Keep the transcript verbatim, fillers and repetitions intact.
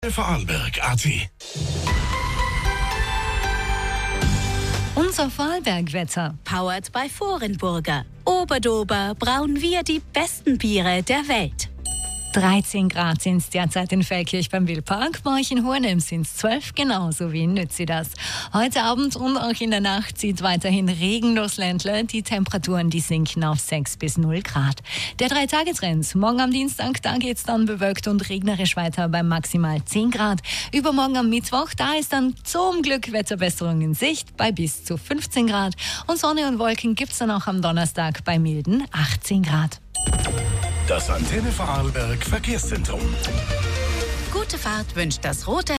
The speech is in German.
Vorarlberg punkt a t. Unser Vorarlberg-Wetter. Powered by Vorenburger. Oberdober brauen wir die besten Biere der Welt. dreizehn Grad sind es derzeit in Feldkirch beim Wildpark. Bei euch in Hornem sind es zwölf, genauso wie in Nützidas. Heute Abend und auch in der Nacht zieht weiterhin Regen durchs Ländle. Die Temperaturen, die sinken auf sechs bis null Grad. Der Drei-Tage-Trend. Morgen am Dienstag, da geht es dann bewölkt und regnerisch weiter bei maximal zehn Grad. Übermorgen am Mittwoch, da ist dann zum Glück Wetterbesserung in Sicht bei bis zu fünfzehn Grad. Und Sonne und Wolken gibt es dann auch am Donnerstag bei milden achtzehn Grad. Das Antenne Vorarlberg Verkehrszentrum. Gute Fahrt wünscht das Rote